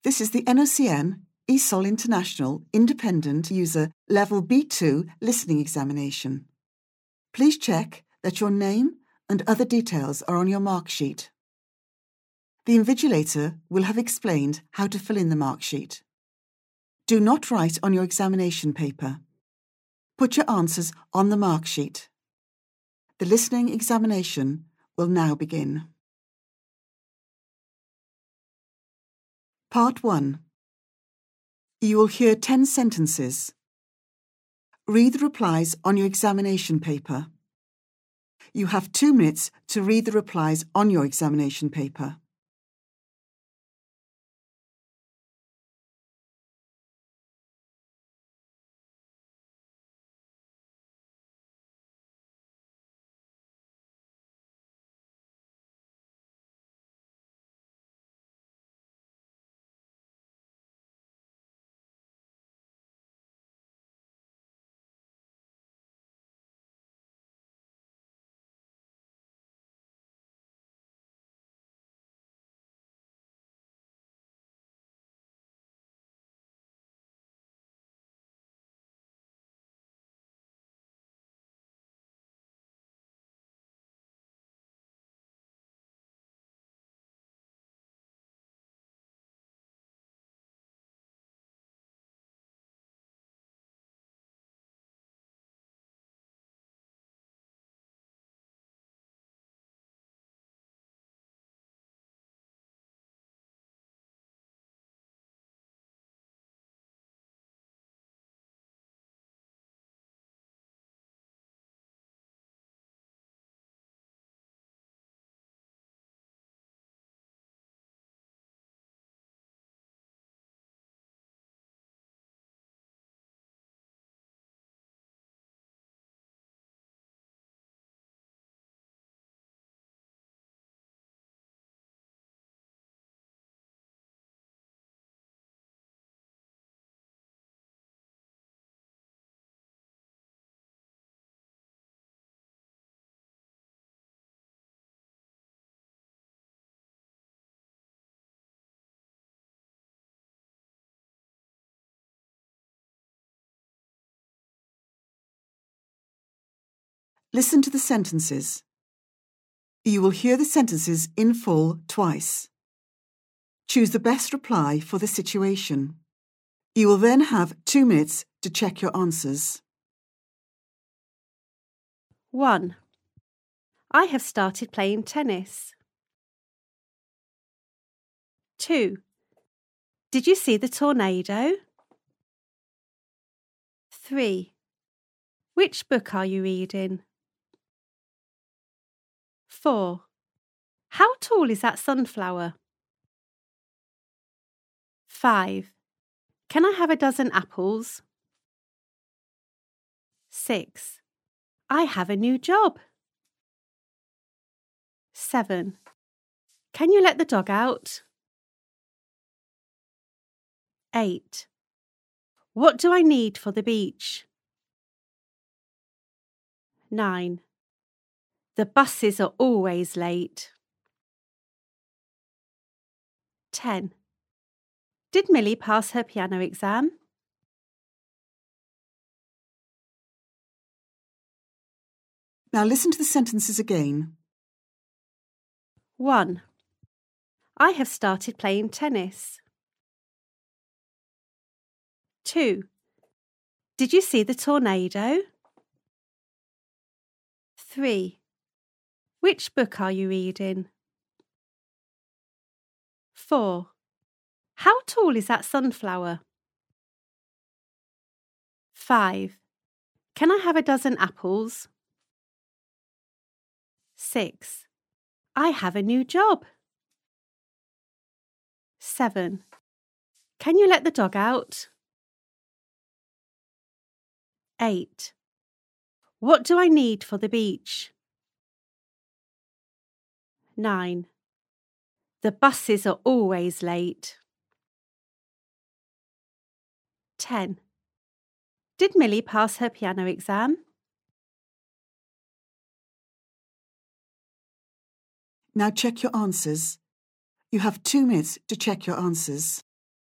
This is the NOCN ESOL International Independent User Level B2 Listening Examination. Please check that your name and other details are on your mark sheet. The invigilator will have explained how to fill in the mark sheet. Do not write on your examination paper. Put your answers on the mark sheet. The listening examination will now begin. Part 1. You will hear 10 sentences. Read the replies on your examination paper. You have 2 minutes to read the replies on your examination paper. Listen to the sentences. You will hear the sentences in full twice. Choose the best reply for the situation. You will then have 2 minutes to check your answers. 1. I have started playing tennis. 2. Did you see the tornado? 3. Which book are you reading? 4. How tall is that sunflower? 5. Can I have a dozen apples? 6. I have a new job. 7. Can you let the dog out? 8. What do I need for the beach? 9. The buses are always late. 10. Did Millie pass her piano exam? Now listen to the sentences again. 1. I have started playing tennis. 2. Did you see the tornado? 3. Which book are you reading? 4. How tall is that sunflower? 5. Can I have a dozen apples? 6. I have a new job. 7. Can you let the dog out? 8. What do I need for the beach? 9. The buses are always late. 10. Did Millie pass her piano exam? Now check your answers. You have 2 minutes to check your answers.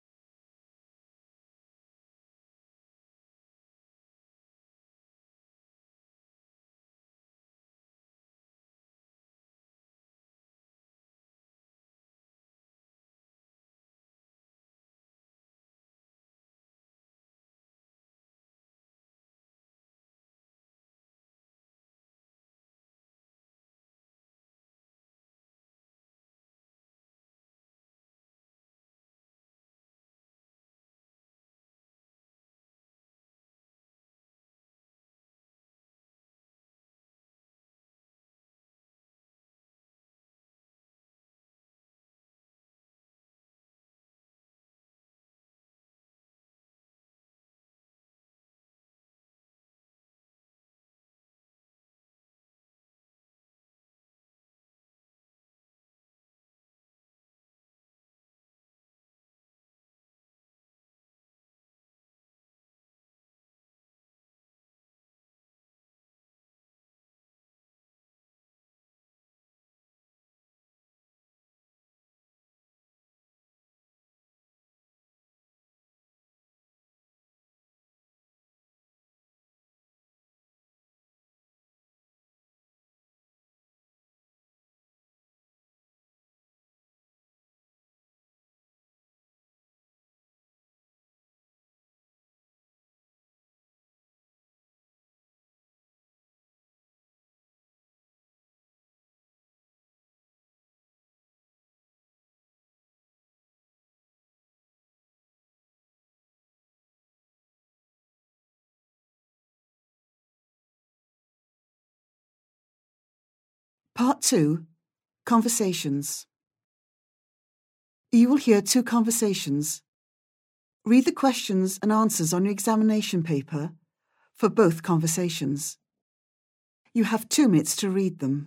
Part 2, Conversations. You will hear 2 conversations. Read the questions and answers on your examination paper for both conversations. You have 2 minutes to read them.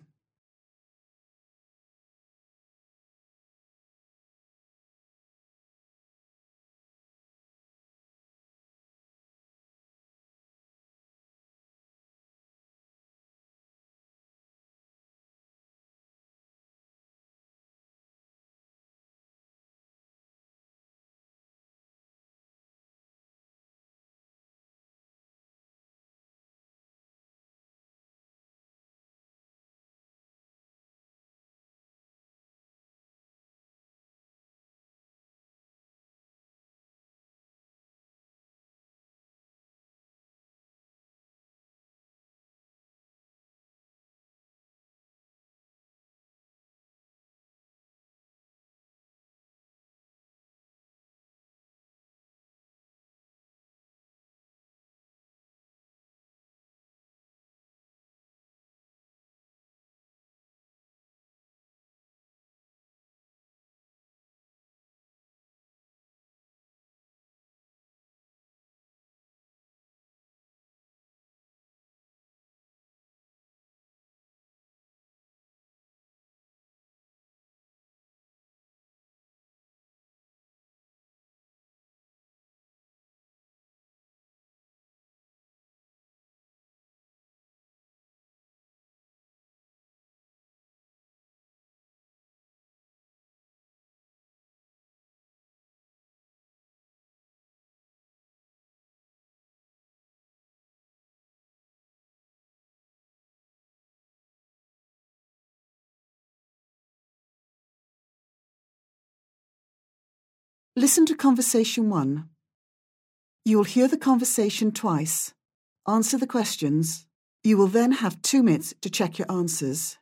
Listen to Conversation 1. You will hear the conversation twice. Answer the questions. You will then have 2 minutes to check your answers.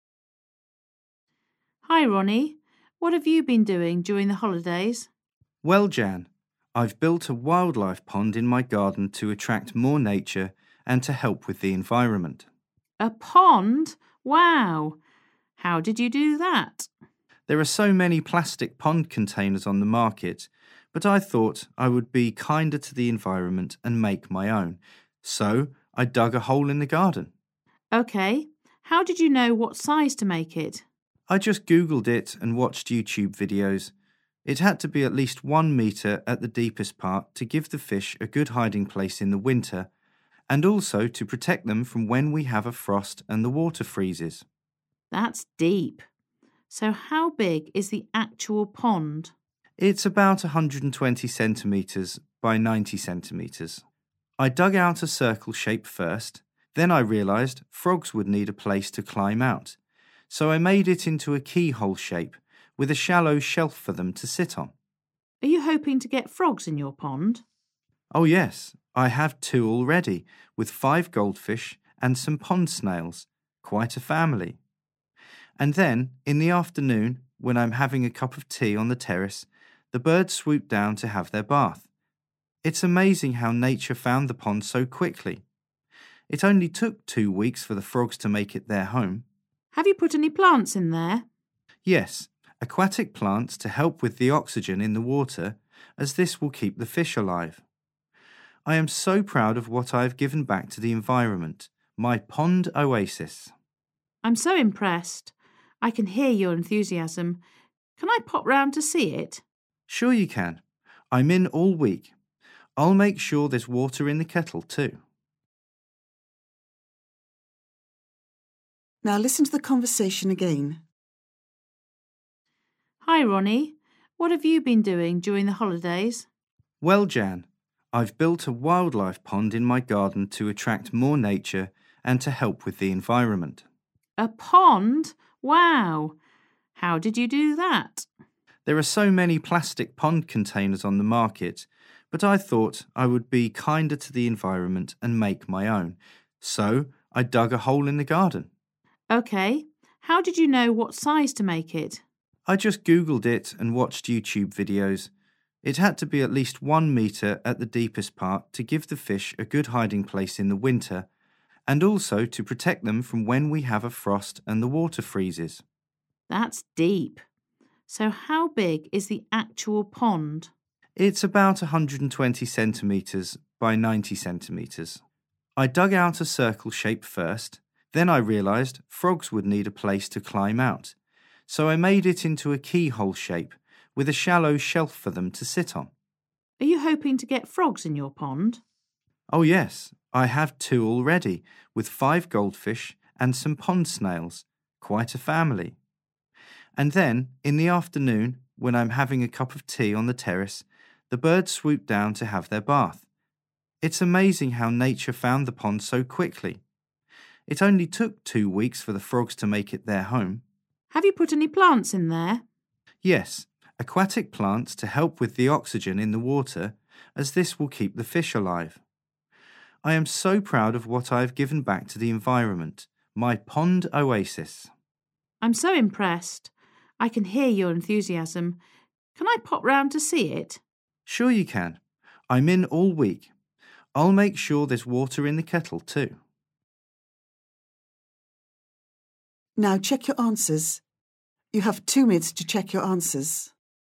Hi, Ronnie. What have you been doing during the holidays? Well, Jan, I've built a wildlife pond in my garden to attract more nature and to help with the environment. A pond? Wow! How did you do that? There are so many plastic pond containers on the market, but I thought I would be kinder to the environment and make my own. So I dug a hole in the garden. OK. How did you know what size to make it? I just Googled it and watched YouTube videos. It had to be at least 1 metre at the deepest part to give the fish a good hiding place in the winter, and also to protect them from when we have a frost and the water freezes. That's deep. So how big is the actual pond? It's about 120 centimetres by 90 centimetres. I dug out a circle shape first, then I realised frogs would need a place to climb out, so I made it into a keyhole shape with a shallow shelf for them to sit on. Are you hoping to get frogs in your pond? Oh yes, I have 2 already, with 5 goldfish and some pond snails, quite a family. And then, in the afternoon, when I'm having a cup of tea on the terrace, the birds swoop down to have their bath. It's amazing how nature found the pond so quickly. It only took 2 weeks for the frogs to make it their home. Have you put any plants in there? Yes, aquatic plants to help with the oxygen in the water, as this will keep the fish alive. I am so proud of what I have given back to the environment, my pond oasis. I'm so impressed. I can hear your enthusiasm. Can I pop round to see it? Sure you can. I'm in all week. I'll make sure there's water in the kettle too. Now listen to the conversation again. Hi, Ronnie. What have you been doing during the holidays? Well, Jan, I've built a wildlife pond in my garden to attract more nature and to help with the environment. A pond? Wow! How did you do that? There are so many plastic pond containers on the market, but I thought I would be kinder to the environment and make my own. So I dug a hole in the garden. OK. How did you know what size to make it? I just Googled it and watched YouTube videos. It had to be at least 1 metre at the deepest part to give the fish a good hiding place in the winter, and also to protect them from when we have a frost and the water freezes. That's deep. So how big is the actual pond? It's about 120 centimetres by 90 centimetres. I dug out a circle shape first, then I realised frogs would need a place to climb out, so I made it into a keyhole shape with a shallow shelf for them to sit on. Are you hoping to get frogs in your pond? Oh yes, I have 2 already, with 5 goldfish and some pond snails, quite a family. And then, in the afternoon, when I'm having a cup of tea on the terrace, the birds swoop down to have their bath. It's amazing how nature found the pond so quickly. It only took 2 weeks for the frogs to make it their home. Have you put any plants in there? Yes, aquatic plants to help with the oxygen in the water, as this will keep the fish alive. I am so proud of what I have given back to the environment, my pond oasis. I'm so impressed. I can hear your enthusiasm. Can I pop round to see it? Sure you can. I'm in all week. I'll make sure there's water in the kettle too. Now check your answers. You have 2 minutes to check your answers.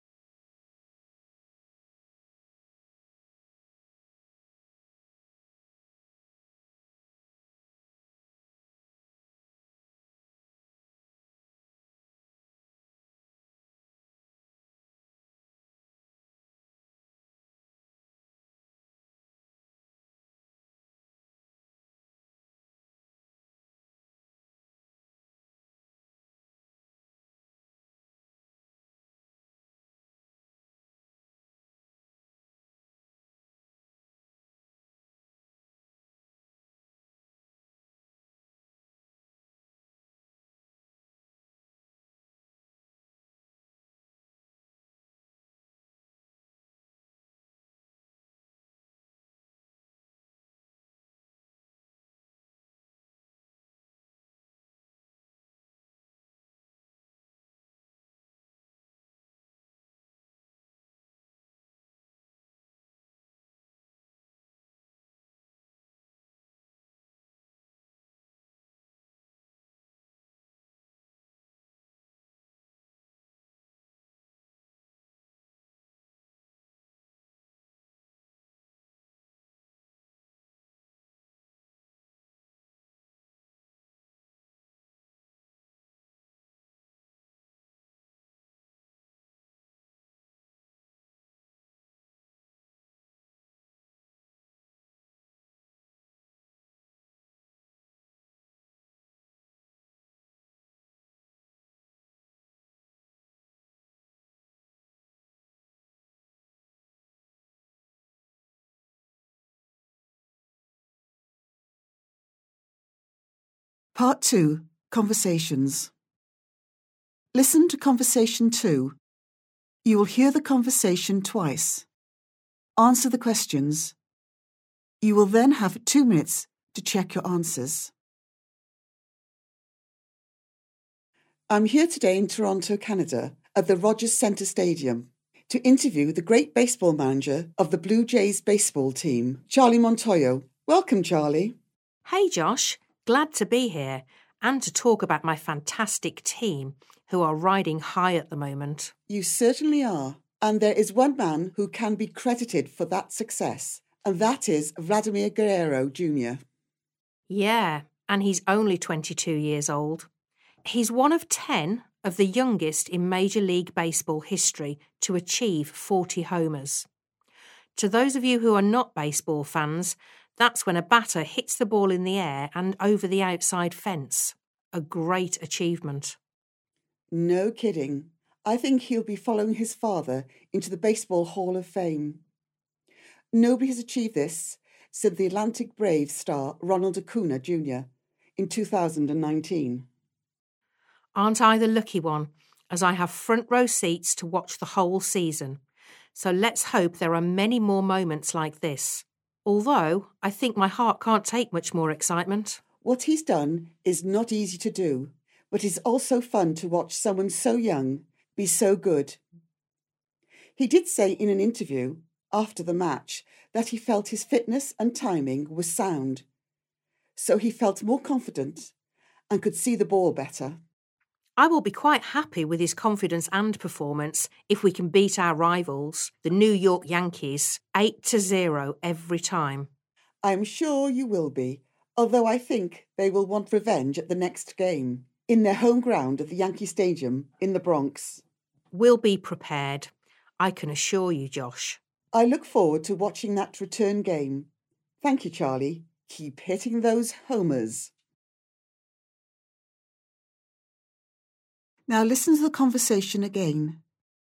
Part 2. Conversations. Listen to Conversation 2. You will hear the conversation twice. Answer the questions. You will then have 2 minutes to check your answers. I'm here today in Toronto, Canada, at the Rogers Centre Stadium, to interview the great baseball manager of the Blue Jays baseball team, Charlie Montoyo. Welcome, Charlie. Hey Josh, glad to be here and to talk about my fantastic team who are riding high at the moment. You certainly are. And there is one man who can be credited for that success, and that is Vladimir Guerrero Jr. Yeah, and he's only 22 years old. He's one of 10 of the youngest in Major League Baseball history to achieve 40 homers. To those of you who are not baseball fans, that's when a batter hits the ball in the air and over the outside fence. A great achievement. No kidding. I think he'll be following his father into the Baseball Hall of Fame. Nobody has achieved this since the Atlantic Braves star Ronald Acuna Jr. in 2019. Aren't I the lucky one, as I have front row seats to watch the whole season? So let's hope there are many more moments like this. Although, I think my heart can't take much more excitement. What he's done is not easy to do, but it's also fun to watch someone so young be so good. He did say in an interview, after the match, that he felt his fitness and timing was sound. so he felt more confident and could see the ball better. I will be quite happy with his confidence and performance if we can beat our rivals, the New York Yankees, 8-0 every time. I'm sure you will be, although I think they will want revenge at the next game, in their home ground at the Yankee Stadium in the Bronx. We'll be prepared, I can assure you, Josh. I look forward to watching that return game. Thank you, Charlie. Keep hitting those homers. Now listen to the conversation again.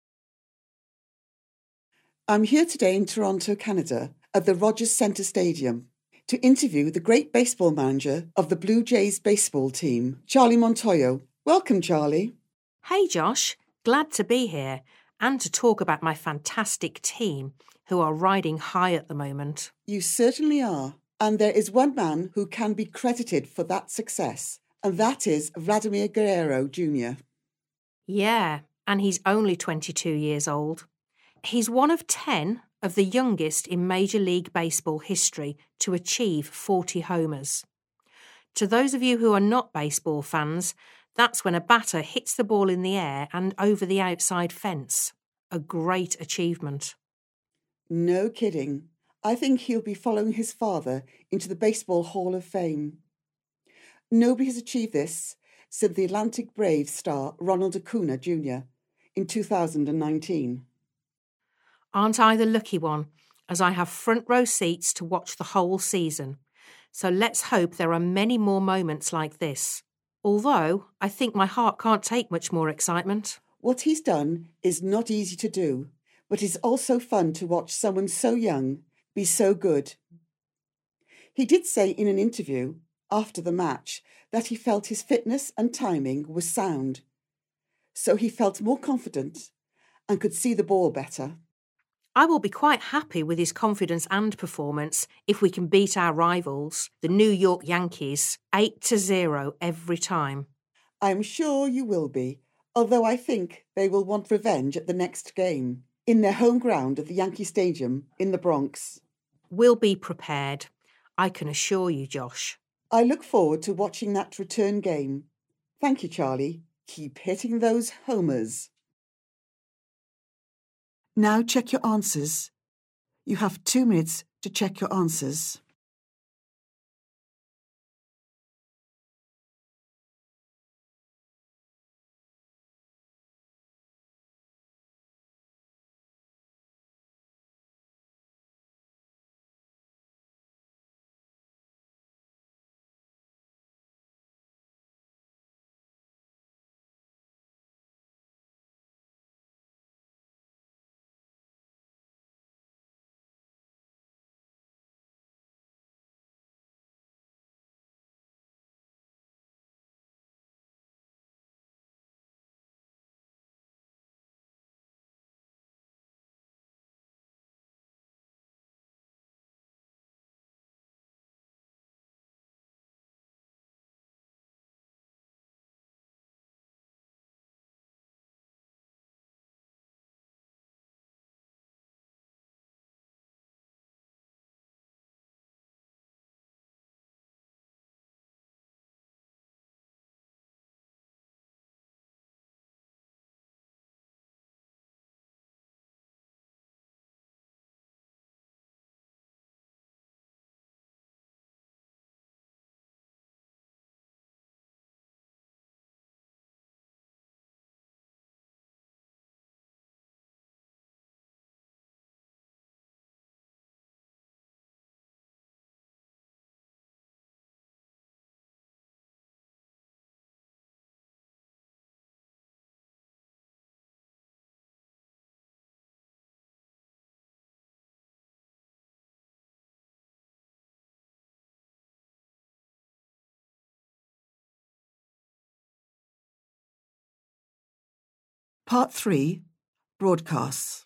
I'm here today in Toronto, Canada, at the Rogers Centre Stadium, to interview the great baseball manager of the Blue Jays baseball team, Charlie Montoyo. Welcome, Charlie. Hey, Josh. Glad to be here and to talk about my fantastic team who are riding high at the moment. You certainly are. And there is one man who can be credited for that success, and that is Vladimir Guerrero Jr. Yeah, and he's only 22 years old. He's one of 10 of the youngest in Major League Baseball history to achieve 40 homers. To those of you who are not baseball fans, that's when a batter hits the ball in the air and over the outside fence. A great achievement. No kidding. I think he'll be following his father into the Baseball Hall of Fame. Nobody has achieved this since the Atlantic Braves star Ronald Acuna Jr. in 2019. Aren't I the lucky one, as I have front row seats to watch the whole season? So let's hope there are many more moments like this. Although I think my heart can't take much more excitement. What he's done is not easy to do, but it's also fun to watch someone so young be so good. He did say in an interview after the match that he felt his fitness and timing was sound, so he felt more confident and could see the ball better. I will be quite happy with his confidence and performance if we can beat our rivals, the New York Yankees, 8-0 every time. I'm sure you will be, although I think they will want revenge at the next game, in their home ground at the Yankee Stadium in the Bronx. We'll be prepared, I can assure you, Josh. I look forward to watching that return game. Thank you, Charlie. Keep hitting those homers. Now check your answers. You have 2 minutes to check your answers. Part 3, Broadcasts.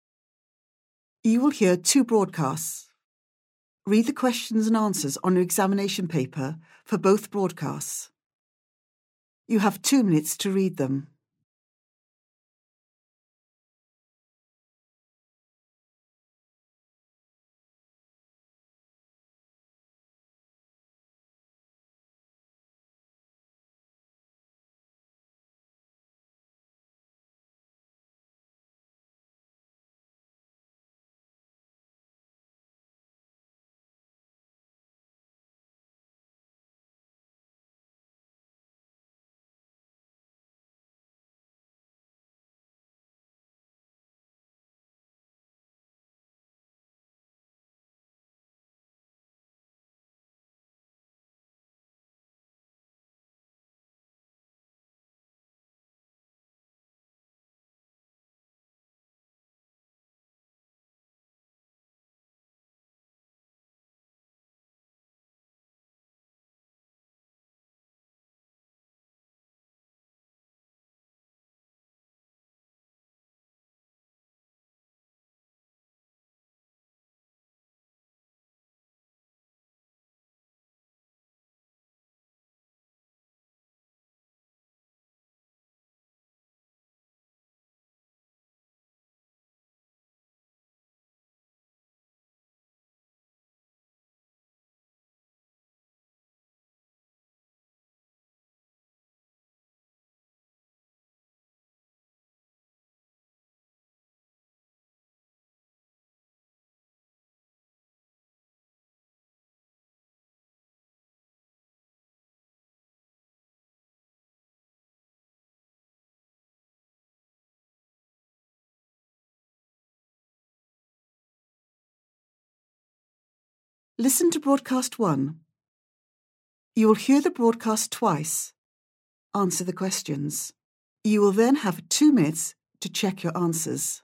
You will hear 2 broadcasts. Read the questions and answers on your examination paper for both broadcasts. You have 2 minutes to read them. Listen to broadcast 1. You will hear the broadcast twice. Answer the questions. You will then have 2 minutes to check your answers.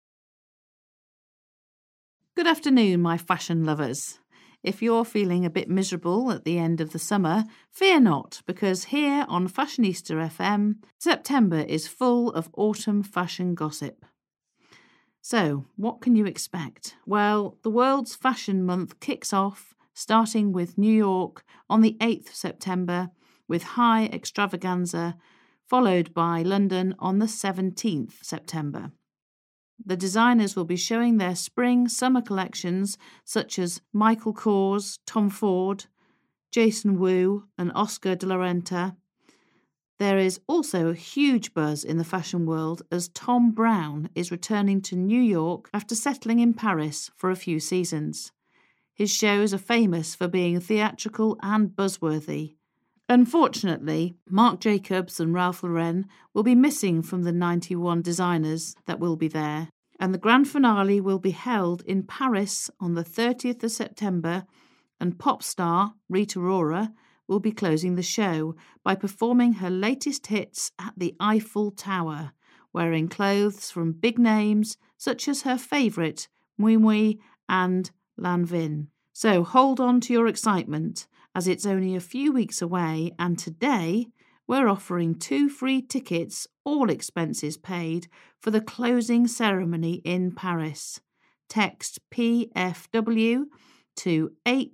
Good afternoon, my fashion lovers. If you're feeling a bit miserable at the end of the summer, fear not, because here on Fashionista FM, September is full of autumn fashion gossip. So, what can you expect? Well, the world's fashion month kicks off, starting with New York on the 8th of September, with high extravaganza, followed by London on the 17th September. The designers will be showing their spring-summer collections such as Michael Kors, Tom Ford, Jason Wu and Oscar de la Renta. There is also a huge buzz in the fashion world as Thom Browne is returning to New York after settling in Paris for a few seasons. His shows are famous for being theatrical and buzzworthy. Unfortunately, Marc Jacobs and Ralph Lauren will be missing from the 91 designers that will be there, and the grand finale will be held in Paris on the 30th of September, and pop star Rita Ora will be closing the show by performing her latest hits at the Eiffel Tower, wearing clothes from big names such as her favourite Mui Mui and Lanvin. So hold on to your excitement, as it's only a few weeks away, and today we're offering 2 free tickets, all expenses paid, for the closing ceremony in Paris. Text PFW to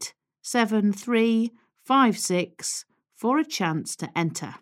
87356 for a chance to enter.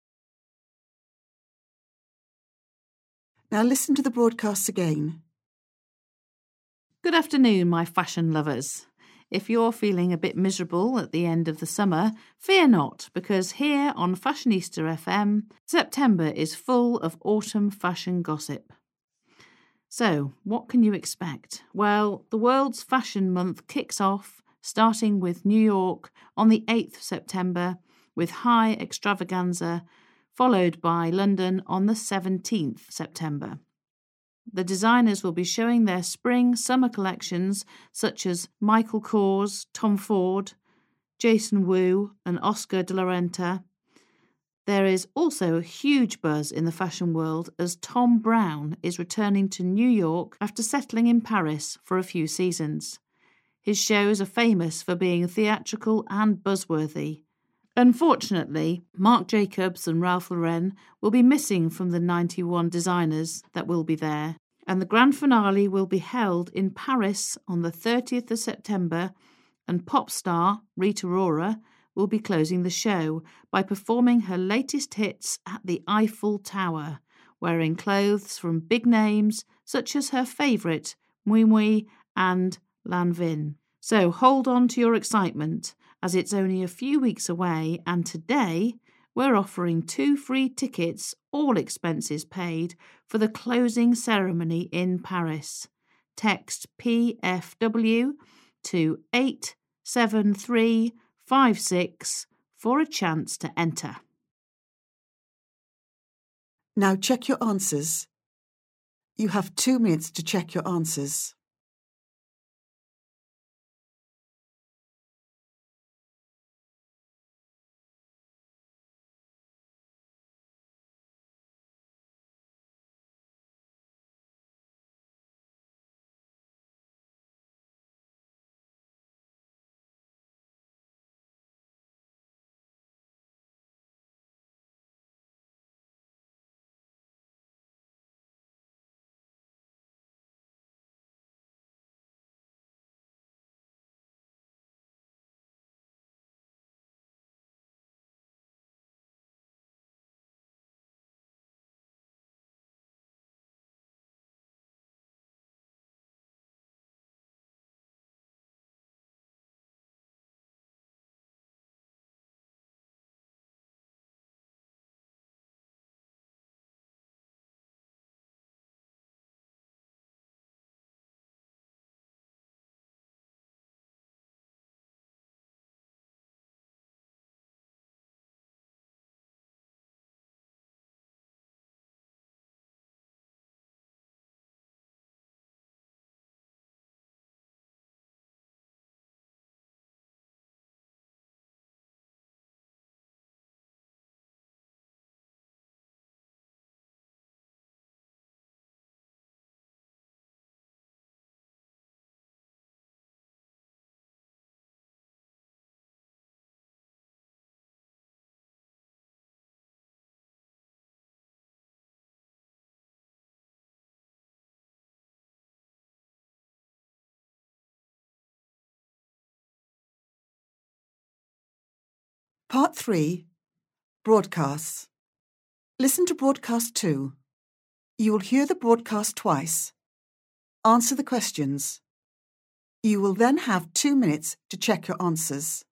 Now listen to the broadcasts again. Good afternoon, my fashion lovers. If you're feeling a bit miserable at the end of the summer, fear not, because here on Fashionista FM, September is full of autumn fashion gossip. So, what can you expect? Well, the world's fashion month kicks off, starting with New York on the 8th of September, with high extravaganza, followed by London on the 17th September. The designers will be showing their spring-summer collections such as Michael Kors, Tom Ford, Jason Wu and Oscar de la Renta. There is also a huge buzz in the fashion world as Thom Browne is returning to New York after settling in Paris for a few seasons. His shows are famous for being theatrical and buzzworthy. Unfortunately, Marc Jacobs and Ralph Lauren will be missing from the 91 designers that will be there, and the grand finale will be held in Paris on the 30th of September, and pop star Rita Ora will be closing the show by performing her latest hits at the Eiffel Tower, wearing clothes from big names such as her favourite Mui Mui and Lanvin. So hold on to your excitement, as it's only a few weeks away, and today we're offering 2 free tickets, all expenses paid, for the closing ceremony in Paris. Text PFW to 87356 for a chance to enter. Now check your answers. You have 2 minutes to check your answers. Part 3. Broadcasts. Listen to Broadcast 2. You will hear the broadcast twice. Answer the questions. You will then have 2 minutes to check your answers.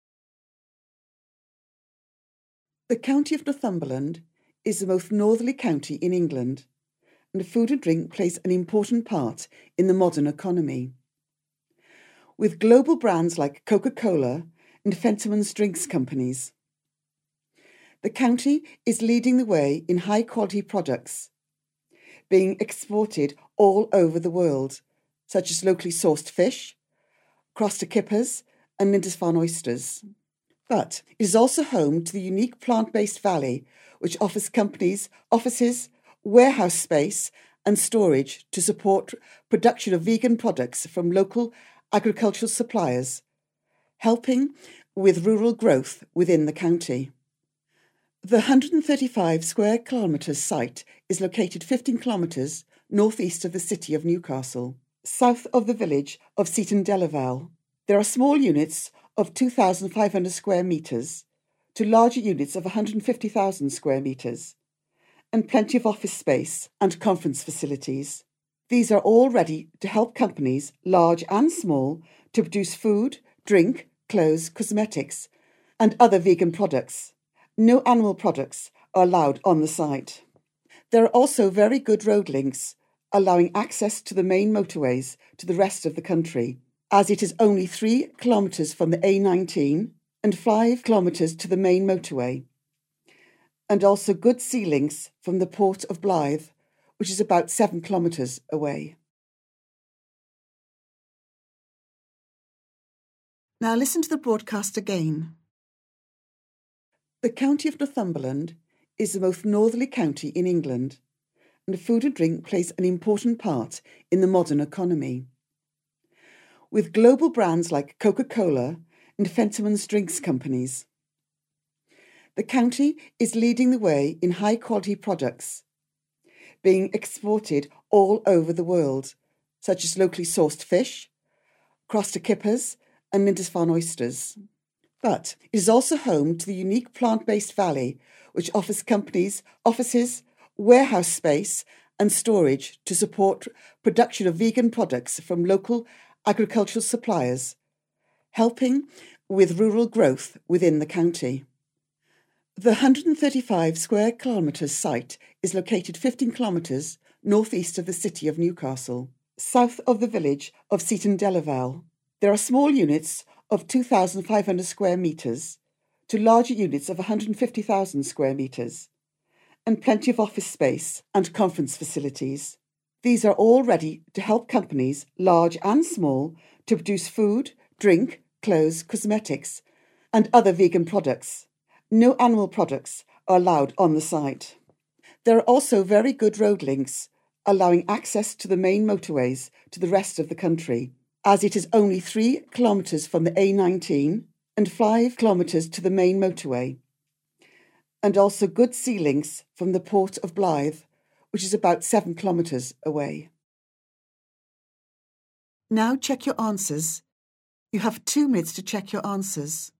The county of Northumberland is the most northerly county in England, and food and drink plays an important part in the modern economy. With global brands like Coca-Cola and Fentimans Drinks Companies. The county is leading the way in high-quality products, being exported all over the world, such as locally sourced fish, Croster kippers and Lindisfarne oysters. But it is also home to the unique plant-based valley, which offers companies offices, warehouse space and storage to support production of vegan products from local agricultural suppliers, helping with rural growth within the county. The 135 square kilometres site is located 15 kilometres northeast of the city of Newcastle, south of the village of Seaton Delaval. There are small units of 2,500 square metres to larger units of 150,000 square metres, and plenty of office space and conference facilities. These are all ready to help companies, large and small, to produce food, drink, clothes, cosmetics, and other vegan products. No animal products are allowed on the site. There are also very good road links, allowing access to the main motorways to the rest of the country, as it is only 3 kilometres from the A19 and 5 kilometres to the main motorway, and also good sea links from the port of Blythe, which is about 7 kilometres away. Now listen to the broadcast again. The county of Northumberland is the most northerly county in England, and food and drink plays an important part in the modern economy. With global brands like Coca-Cola and Fentimans Drinks Companies. The county is leading the way in high-quality products, being exported all over the world, such as locally sourced fish, Croster kippers and Lindisfarne oysters. But it is also home to the unique plant-based valley, which offers companies offices, warehouse space and storage to support production of vegan products from local agricultural suppliers, helping with rural growth within the county. The 135 square kilometres site is located 15 kilometres northeast of the city of Newcastle, south of the village of Seaton Delaval. There are small units of 2,500 square metres to larger units of 150,000 square metres, and plenty of office space and conference facilities. These are all ready to help companies, large and small, to produce food, drink, clothes, cosmetics, and other vegan products. No animal products are allowed on the site. There are also very good road links, allowing access to the main motorways to the rest of the country, as it is only 3 kilometres from the A19 and 5 kilometres to the main motorway, and also good sea links from the port of Blythe, which is about 7 kilometres away. Now check your answers. You have 2 minutes to check your answers.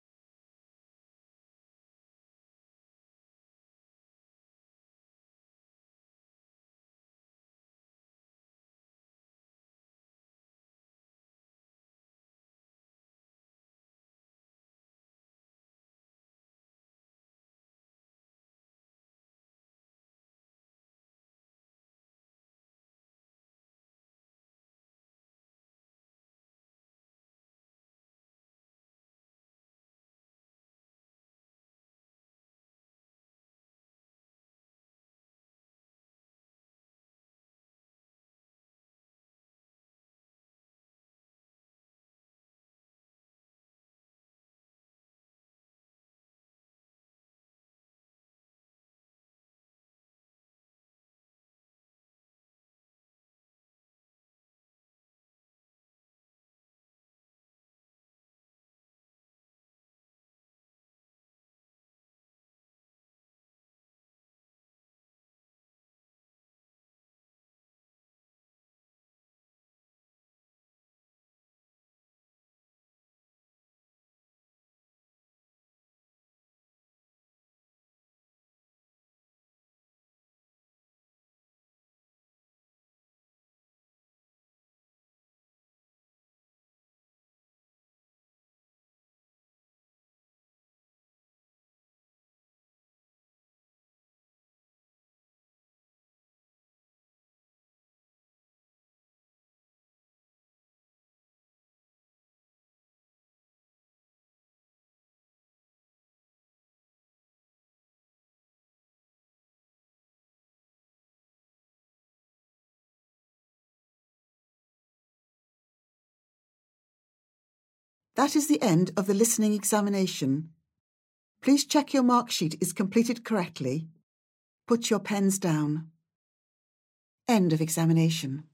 That is the end of the listening examination. Please check your mark sheet is completed correctly. Put your pens down. End of examination.